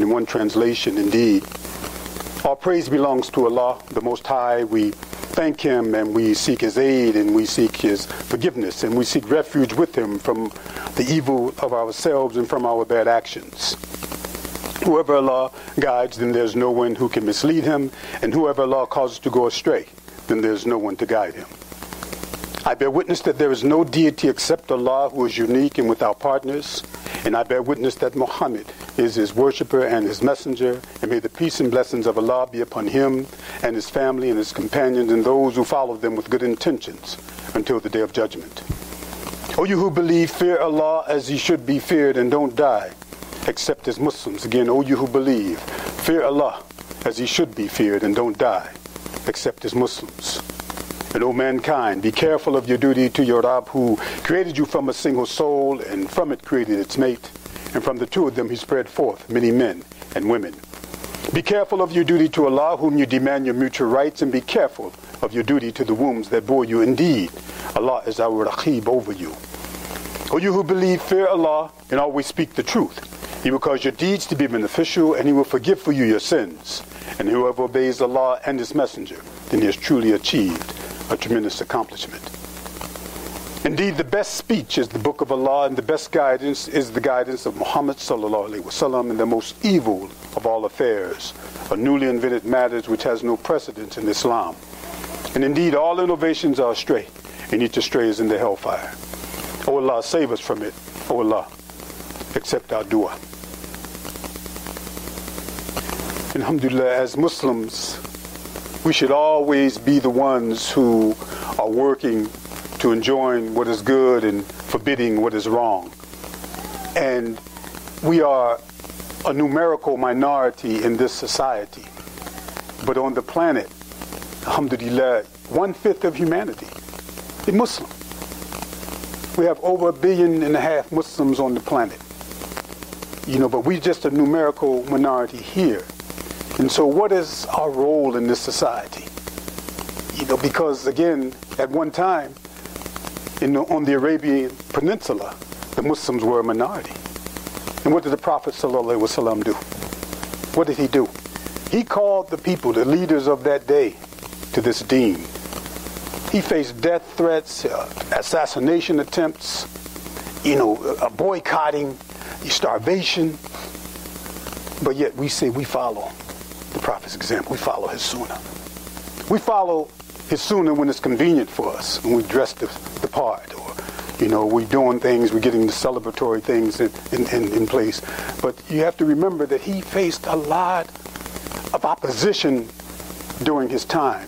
in one translation, indeed. All praise belongs to Allah, the Most High. We thank Him and we seek His aid and we seek His forgiveness and we seek refuge with Him from the evil of ourselves and from our bad actions. Whoever Allah guides, then there's no one who can mislead him, and whoever Allah causes to go astray, then there's no one to guide him. I bear witness that there is no deity except Allah, who is unique and without partners, and I bear witness that Muhammad is His worshipper and His messenger, and may the peace and blessings of Allah be upon him and his family and his companions and those who follow them with good intentions until the day of judgment. O you who believe, fear Allah as He should be feared and don't die, except as Muslims. Again, O you who believe, fear Allah as He should be feared and don't die, except as Muslims. And O mankind, be careful of your duty to your Rabb, who created you from a single soul, and from it created its mate, and from the two of them He spread forth many men and women. Be careful of your duty to Allah, whom you demand your mutual rights, and be careful of your duty to the wombs that bore you. Indeed, Allah is our Raqib over you. O you who believe, fear Allah and always speak the truth. He will cause your deeds to be beneficial, and He will forgive for you your sins. And whoever obeys Allah and His messenger, then he has truly achieved a tremendous accomplishment. Indeed, the best speech is the book of Allah, and the best guidance is the guidance of Muhammad sallallahu alaihi wasallam, and the most evil of all affairs are newly invented matters which has no precedence in Islam. And indeed, all innovations are astray, and each astray is in the hellfire. O Allah, save us from it. O Allah, accept our dua. Alhamdulillah, as Muslims, we should always be the ones who are working to enjoin what is good and forbidding what is wrong. And we are a numerical minority in this society. But on the planet, alhamdulillah, 1/5 of humanity is Muslim. We have over 1.5 billion Muslims on the planet. But we're just a numerical minority here. And so what is our role in this society? Because again, at one time, on the Arabian Peninsula, the Muslims were a minority. And what did the Prophet ﷺ do? What did he do? He called the people, the leaders of that day, to this deen. He faced death threats, assassination attempts, boycotting, starvation. But yet we say we follow the Prophet's example. We follow his sunnah. We follow his sunnah when it's convenient for us, when we dress the part, or we're doing things, we're getting the celebratory things in place. But you have to remember that he faced a lot of opposition during his time,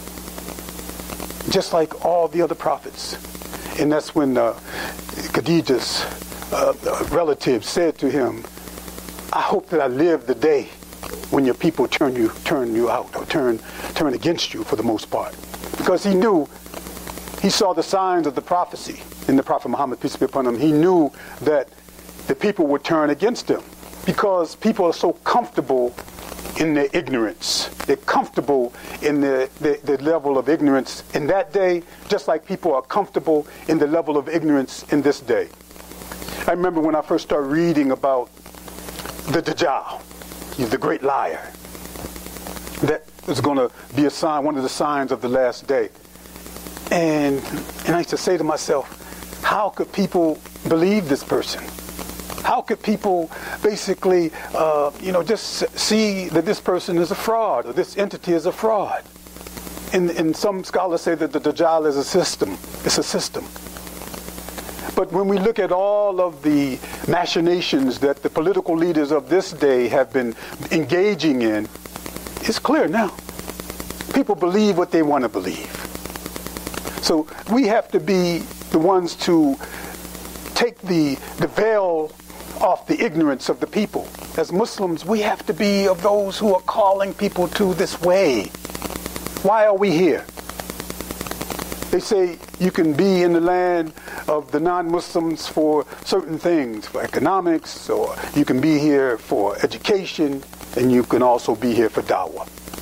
just like all the other prophets. And that's when Khadija's relative said to him, I hope that I live the day when your people turn you out, or turn against you for the most part. Because he saw the signs of the prophecy in the Prophet Muhammad, peace be upon him. He knew that the people would turn against him because people are so comfortable in their ignorance. They're comfortable in the level of ignorance in that day, just like people are comfortable in the level of ignorance in this day. I remember when I first started reading about the Dajjal, he's the great liar. That is going to be a sign, one of the signs of the last day. And I used to say to myself, how could people believe this person? How could people basically, just see that this person is a fraud, or this entity is a fraud? And some scholars say that the Dajjal is a system. It's a system. But when we look at all of the machinations that the political leaders of this day have been engaging in, it's clear now. People believe what they want to believe. So we have to be the ones to take the veil off the ignorance of the people. As Muslims, we have to be of those who are calling people to this way. Why are we here? They say you can be in the land of the non-Muslims for certain things, for economics, or you can be here for education, and you can also be here for da'wah.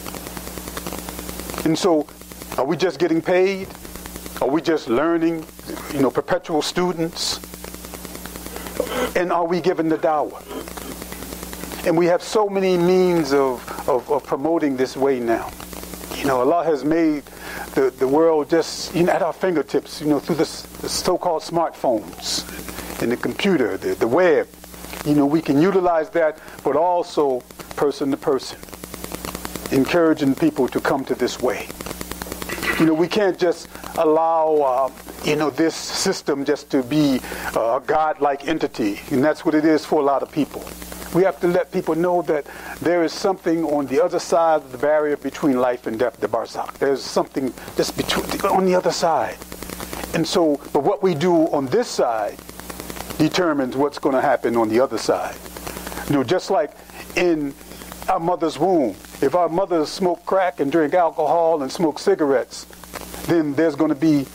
And so, are we just getting paid? Are we just learning, perpetual students? And are we given the da'wah? And we have so many means of promoting this way now. Allah has made the world just at our fingertips, through the so-called smartphones and the computer, the web. We can utilize that, but also person to person, encouraging people to come to this way. We can't just allow, this system just to be a God-like entity, and that's what it is for a lot of people. We have to let people know that there is something on the other side of the barrier between life and death, the barzakh. There's something just on the other side. And so, but what we do on this side determines what's going to happen on the other side. Just like in our mother's womb, if our mothers smoke crack and drink alcohol and smoke cigarettes, then there's going to be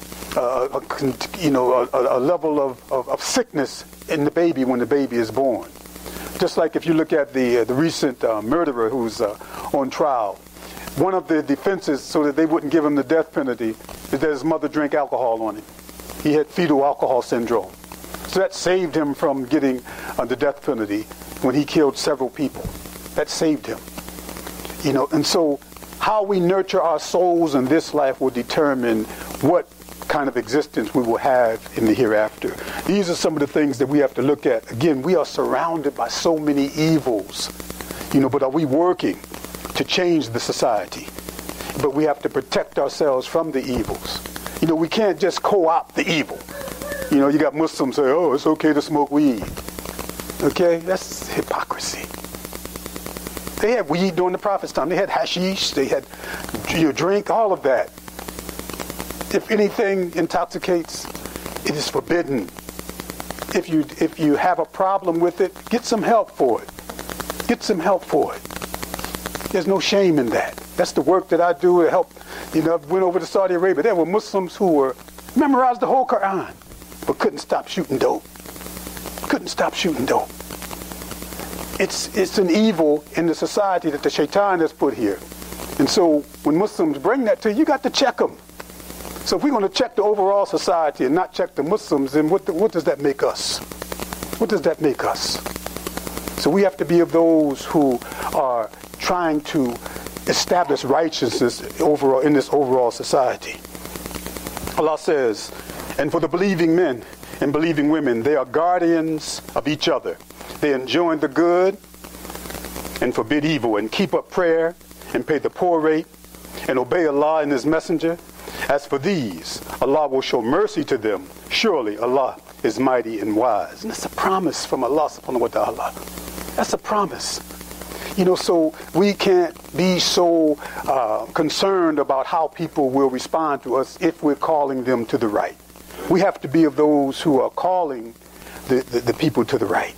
a level of sickness in the baby when the baby is born. Just like if you look at the recent murderer who's on trial, one of the defenses so that they wouldn't give him the death penalty is that his mother drank alcohol on him. He had fetal alcohol syndrome. So that saved him from getting the death penalty when he killed several people. That saved him. And so how we nurture our souls in this life will determine what kind of existence we will have in the hereafter. These are some of the things that we have to look at. Again, we are surrounded by so many evils, but are we working to change the society? But we have to protect ourselves from the evils. We can't just co-opt the evil. You got Muslims say, oh, it's okay to smoke weed. Okay, that's hypocrisy. They had weed during the Prophet's time. They had hashish, they had drink, all of that. If anything intoxicates, it is forbidden. If you have a problem with it, get some help for it. Get some help for it. There's no shame in that. That's the work that I do to help. I went over to Saudi Arabia. There were Muslims who memorized the whole Quran, but couldn't stop shooting dope. Couldn't stop shooting dope. It's an evil in the society that the shaitan has put here. And so when Muslims bring that to you, you got to check them. So if we're going to check the overall society and not check the Muslims, then what does that make us? What does that make us? So we have to be of those who are trying to establish righteousness overall in this overall society. Allah says, and for the believing men and believing women, they are guardians of each other. They enjoin the good and forbid evil, and keep up prayer and pay the poor rate and obey Allah and His Messenger. As for these, Allah will show mercy to them. Surely Allah is mighty and wise. And that's a promise from Allah subhanahu wa ta'ala. That's a promise. So we can't be so concerned about how people will respond to us if we're calling them to the right. We have to be of those who are calling the people to the right.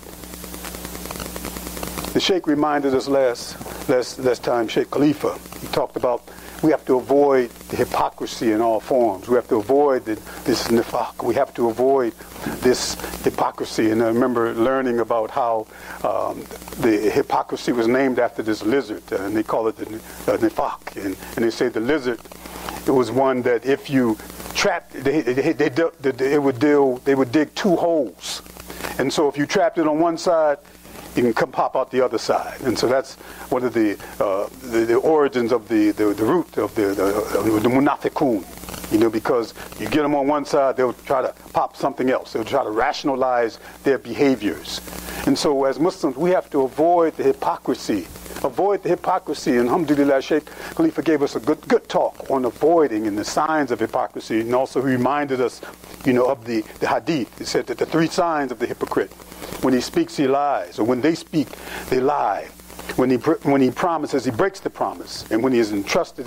The Sheikh reminded us last time, Sheikh Khalifa, he talked about we have to avoid the hypocrisy in all forms. We have to avoid this nifaq. We have to avoid this hypocrisy. And I remember learning about how the hypocrisy was named after this lizard, and they call it the nifaq. And they say the lizard, it was one that if you trapped, they would dig two holes. And so if you trapped it on one side, you can come pop out the other side. And so that's one of the origins of the root of the munafiqun. Because you get them on one side, they'll try to pop something else. They'll try to rationalize their behaviors. And so as Muslims, we have to avoid the hypocrisy. Avoid the hypocrisy. And alhamdulillah, Sheikh Khalifa gave us a good talk on avoiding and the signs of hypocrisy. And also he reminded us, of the hadith. He said that the three signs of the hypocrite. When he speaks, he lies. Or when they speak, they lie. When he promises, he breaks the promise. And when he is entrusted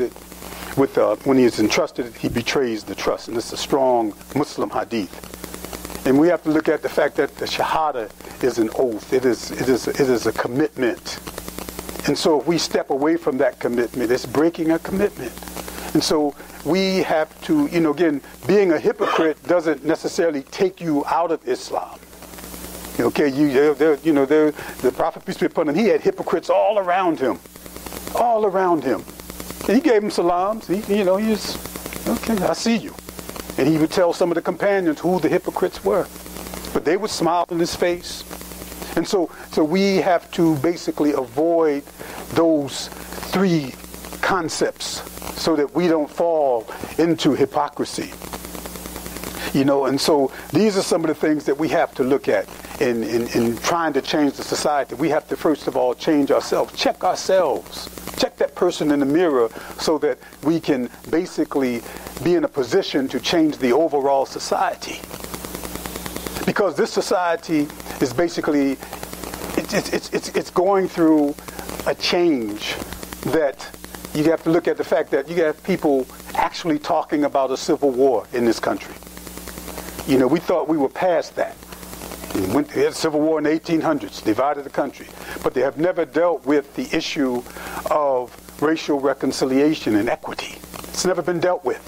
he betrays the trust. And it's a strong Muslim hadith. And we have to look at the fact that the shahada is an oath. It is a commitment. And so if we step away from that commitment, it's breaking a commitment. And so we have to, again, being a hypocrite doesn't necessarily take you out of Islam. Okay, the Prophet, peace be upon him, he had hypocrites all around him. All around him. And he gave them salams. He was, okay, I see you. And he would tell some of the companions who the hypocrites were. But they would smile in his face. And so we have to basically avoid those three concepts so that we don't fall into hypocrisy. And so these are some of the things that we have to look at in trying to change the society. We have to first of all change ourselves, check that person in the mirror so that we can basically be in a position to change the overall society. Because this society is basically, it's going through a change that you have to look at the fact that you have people actually talking about a civil war in this country. We thought we were past that. We had a civil war in the 1800s, divided the country. But they have never dealt with the issue of racial reconciliation and equity. It's never been dealt with.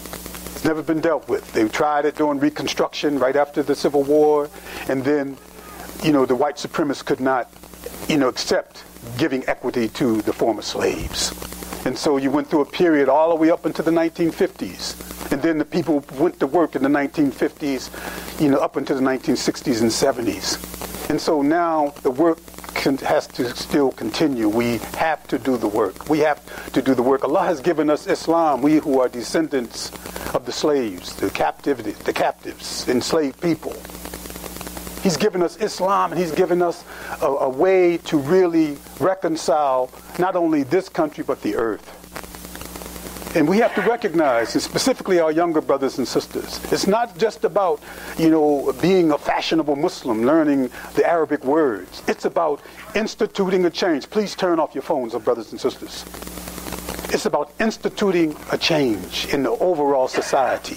They tried it during Reconstruction right after the Civil War, and then, the white supremacists could not, accept giving equity to the former slaves. And so you went through a period all the way up into the 1950s. And then the people went to work in the 1950s, up into the 1960s and 70s. And so now the work has to still continue. We have to do the work. Allah has given us Islam, we who are descendants of the slaves, the captives, enslaved people. He's given us Islam, and he's given us a way to really reconcile not only this country but the earth. And we have to recognize, and specifically our younger brothers and sisters, it's not just about, being a fashionable Muslim, learning the Arabic words. It's about instituting a change. Please turn off your phones, brothers and sisters. It's about instituting a change in the overall society.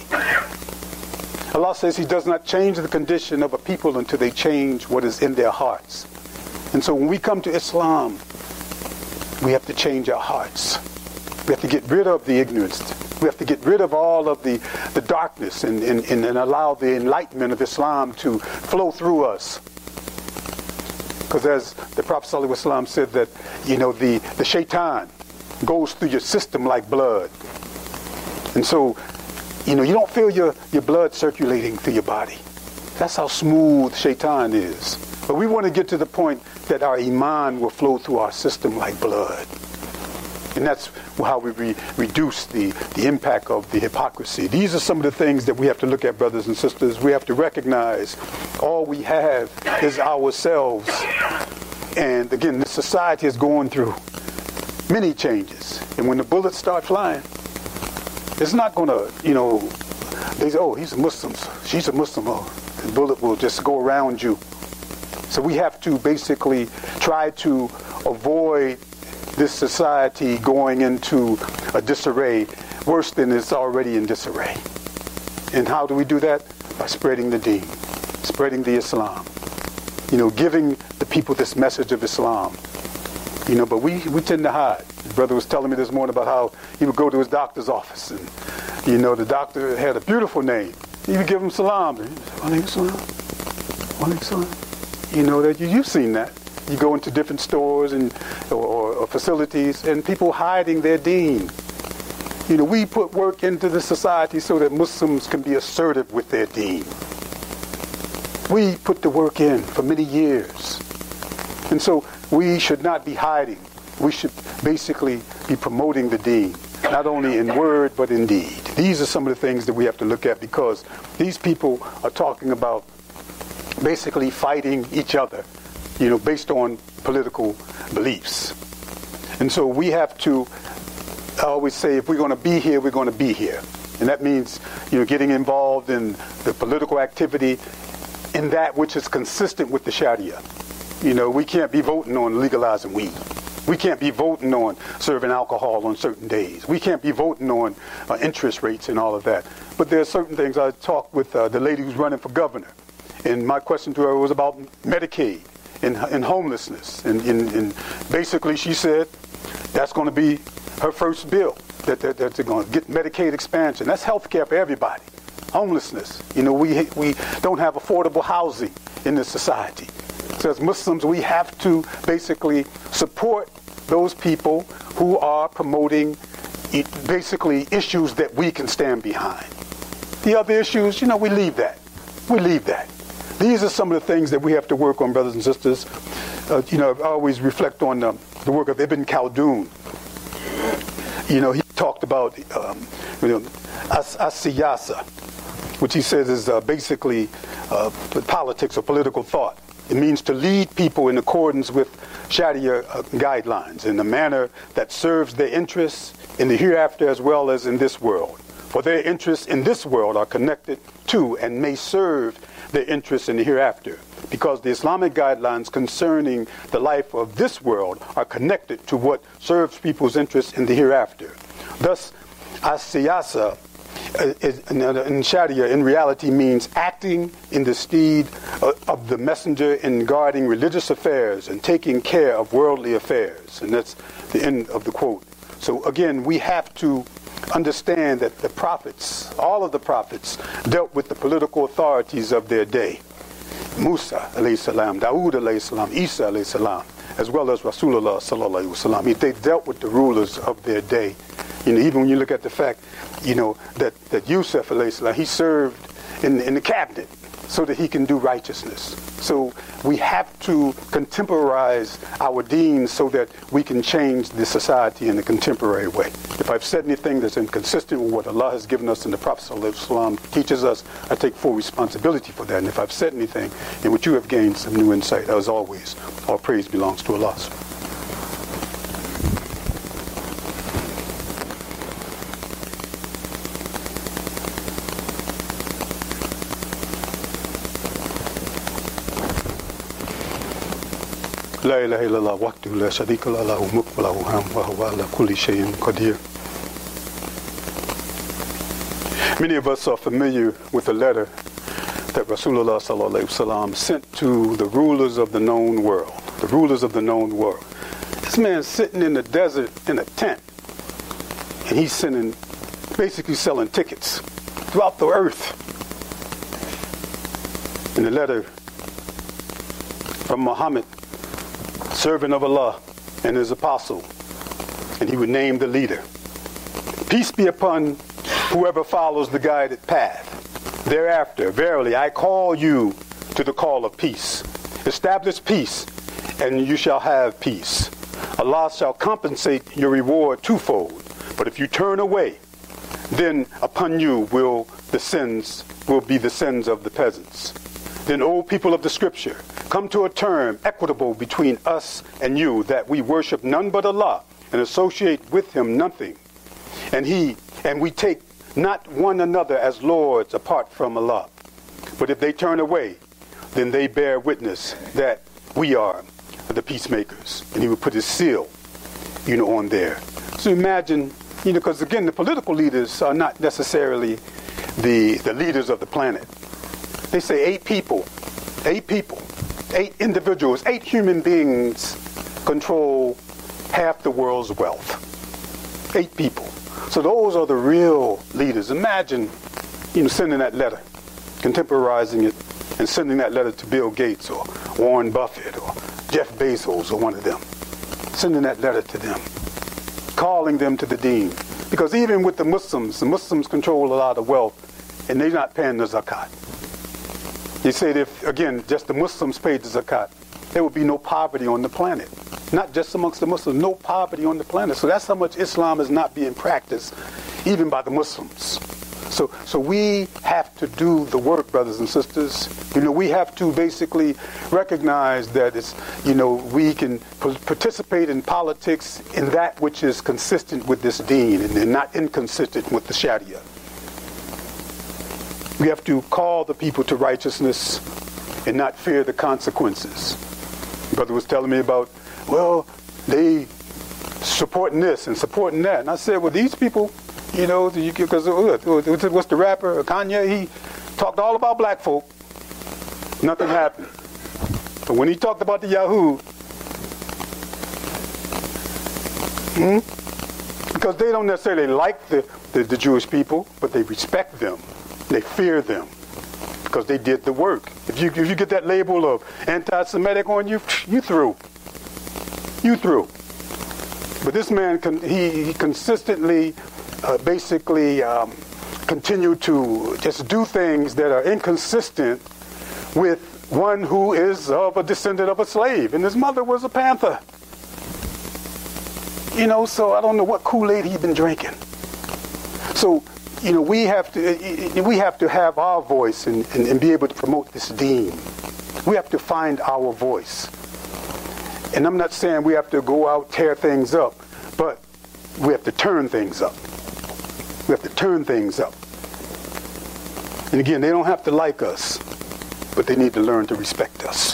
Allah says He does not change the condition of a people until they change what is in their hearts. And so when we come to Islam, we have to change our hearts. We have to get rid of the ignorance. We have to get rid of all of the darkness and allow the enlightenment of Islam to flow through us. Because as the Prophet ﷺ said that, the shaitan goes through your system like blood. And so, you don't feel your blood circulating through your body. That's how smooth shaitan is. But we want to get to the point that our iman will flow through our system like blood. And that's how we reduce the impact of the hypocrisy. These are some of the things that we have to look at, brothers and sisters. We have to recognize all we have is ourselves. And again, this society is going through many changes. And when the bullets start flying, it's not going to, they say, oh, he's a Muslim, she's a Muslim. Oh, the bullet will just go around you. So we have to basically try to avoid this society going into a disarray worse than it's already in disarray. And how do we do that? By spreading the deen, spreading the Islam. Giving the people this message of Islam. But we tend to hide. His brother was telling me this morning about how he would go to his doctor's office and, the doctor had a beautiful name. He would give him salam. Walaikum salam. Walaikum salam. You've seen that. You go into different stores or facilities, and people hiding their deen. We put work into the society so that Muslims can be assertive with their deen. We put the work in for many years. And so we should not be hiding. We should basically be promoting the deen, not only in word but in deed. These are some of the things that we have to look at, because these people are talking about basically fighting each other, based on political beliefs. And so we have to, I always say, if we're going to be here, we're going to be here. And that means, getting involved in the political activity in that which is consistent with the Sharia. We can't be voting on legalizing weed. We can't be voting on serving alcohol on certain days. We can't be voting on interest rates and all of that. But there are certain things. I talked with the lady who's running for governor, and my question to her was about Medicaid and homelessness. And basically she said that's going to be her first bill, that they're going to get Medicaid expansion. That's health care for everybody. Homelessness. We don't have affordable housing in this society. So as Muslims, we have to basically support those people who are promoting basically issues that we can stand behind. The other issues, we leave that. These are some of the things that we have to work on, brothers and sisters. I always reflect on the work of Ibn Khaldun. He talked about as-siyasa, which he says is basically politics or political thought. It means to lead people in accordance with Sharia guidelines in a manner that serves their interests in the hereafter as well as in this world. For their interests in this world are connected to and may serve their interests in the hereafter, because the Islamic guidelines concerning the life of this world are connected to what serves people's interests in the hereafter. Thus, as-siyasa in Sharia in reality means acting in the stead of the messenger in guarding religious affairs and taking care of worldly affairs. And that's the end of the quote. So again, we have to understand that the prophets, all of the prophets, dealt with the political authorities of their day. Musa alayhi salam, Dawood alayhi salam, Isa alayhi salam, as well as Rasulullah sallallahu alayhi wa sallam. They dealt with the rulers of their day. Even when you look at the fact, that Yusuf alayhi salam, he served in the cabinet so that he can do righteousness. So we have to contemporize our deen so that we can change the society in a contemporary way. If I've said anything that's inconsistent with what Allah has given us and the Prophet ﷺ teaches us, I take full responsibility for that. And if I've said anything in which you have gained some new insight, as always, all praise belongs to Allah. لا إله إلا الله وحده لا شريك له له الملك وله الحمد وهو على كل شيء قدير. Many of us are familiar with the letter that Rasulullah sallallahu alaihi wasallam sent to the rulers of the known world. The rulers of the known world. This man's sitting in the desert in a tent, and he's basically selling tickets throughout the earth. In the letter from Muhammad, servant of Allah and his apostle, and he would name the leader. Peace be upon whoever follows the guided path. Thereafter, verily, I call you to the call of peace. Establish peace, and you shall have peace. Allah shall compensate your reward twofold. But if you turn away, then upon you will be the sins of the peasants. Then, O people of the Scripture, come to a term equitable between us and you, that we worship none but Allah and associate with him nothing. And we take not one another as lords apart from Allah. But if they turn away, then they bear witness that we are the peacemakers. And he would put his seal, on there. So imagine, because again, the political leaders are not necessarily the leaders of the planet. They say 8 people, 8 individuals, 8 human beings control half the world's wealth. 8 people. So those are the real leaders. Imagine, sending that letter, contemporizing it, and sending that letter to Bill Gates or Warren Buffett or Jeff Bezos or one of them. Sending that letter to them, calling them to the deen. Because even with the Muslims control a lot of wealth, and they're not paying the zakat. He said if, again, just the Muslims paid the zakat, there would be no poverty on the planet. Not just amongst the Muslims, no poverty on the planet. So that's how much Islam is not being practiced, even by the Muslims. So we have to do the work, brothers and sisters. We have to basically recognize that we can participate in politics in that which is consistent with this deen and not inconsistent with the Sharia. We have to call the people to righteousness and not fear the consequences. Brother was telling me about, they supporting this and supporting that. And I said, these people, because what's the rapper, Kanye, he talked all about black folk. Nothing happened. But when he talked about the Yahoo, because they don't necessarily like the Jewish people, but they respect them. They fear them because they did the work. If you get that label of anti-Semitic on you, you through. But this man, he consistently, continued to just do things that are inconsistent with one who is of a descendant of a slave, and his mother was a panther. So I don't know what Kool-Aid he'd been drinking. So, we have to have our voice and be able to promote this deen. We have to find our voice. And I'm not saying we have to go out, tear things up, but we have to turn things up. We have to turn things up. And again, they don't have to like us, but they need to learn to respect us.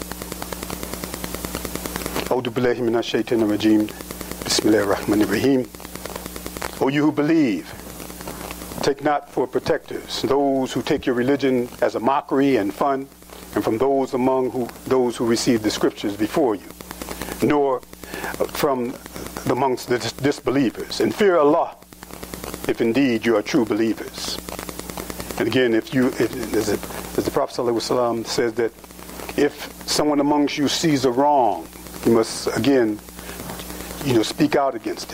A'udhu billahi minash shaitanir rajim. Bismillahir Rahmanir Rahim. O you who believe, take not for protectors those who take your religion as a mockery and fun, and from those among those who receive the scriptures before you, nor from amongst the disbelievers. And fear Allah, if indeed you are true believers. And again, as the Prophet ﷺ says that if someone amongst you sees a wrong, you must again, speak out against it.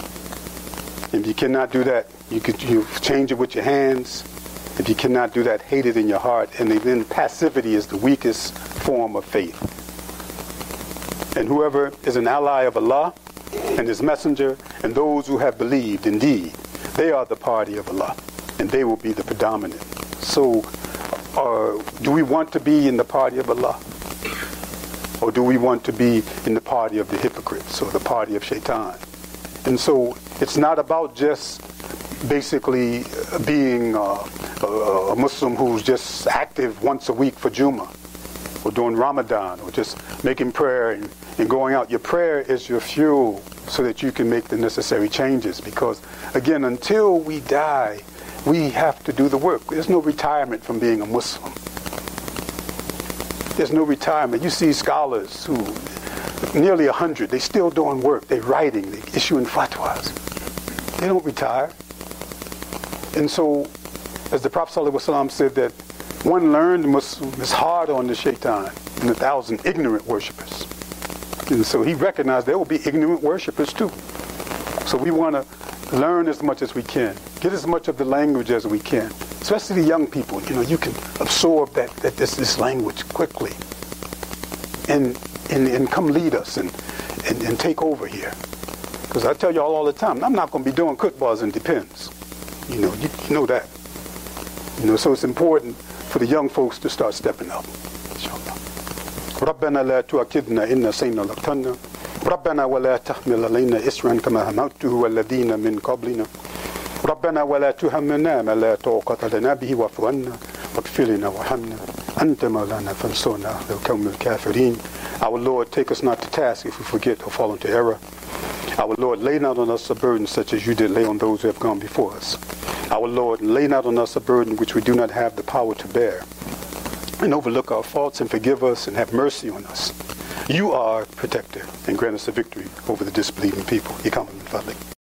If you cannot do that, you change it with your hands. If you cannot do that, hate it in your heart. And then passivity is the weakest form of faith. And whoever is an ally of Allah and His Messenger and those who have believed, indeed, they are the party of Allah, and they will be the predominant. So, do we want to be in the party of Allah? Or do we want to be in the party of the hypocrites or the party of Shaitan? And so it's not about just basically being a Muslim who's just active once a week for Jummah or doing Ramadan or just making prayer and going out. Your prayer is your fuel so that you can make the necessary changes, because again, until we die, we have to do the work. There's no retirement from being a Muslim. There's no retirement. You see scholars who, nearly 100, they still doing work. They're writing, they're issuing fatwas. They don't retire. And so, as the Prophet ﷺ said, that one learned Muslim is hard on the shaitan and 1,000 ignorant worshippers. And so he recognized there will be ignorant worshippers too. So we want to learn as much as we can, get as much of the language as we can, especially the young people. You can absorb this language quickly, and come lead us and take over here. Because I tell y'all all the time, I'm not going to be doing kutbahs and depends. You know that. So it's important for the young folks to start stepping up. Inshallah. ربنا لا تؤاخذنا إن نسينا أو أخطأنا ربنا ولا تحمل علينا إصرا كما حملته والذين من قبلنا ربنا ولا تحملنا ما لا طاقة لنا به واعف عنا واغفر لنا وارحمنا أنت مولانا فانصرنا على القوم الكافرين. Our Lord, take us not to task if we forget or fall into error. Our Lord, lay not on us a burden such as you did lay on those who have gone before us. Our Lord, lay not on us a burden which we do not have the power to bear. And overlook our faults and forgive us and have mercy on us. You are protector, and grant us a victory over the disbelieving people.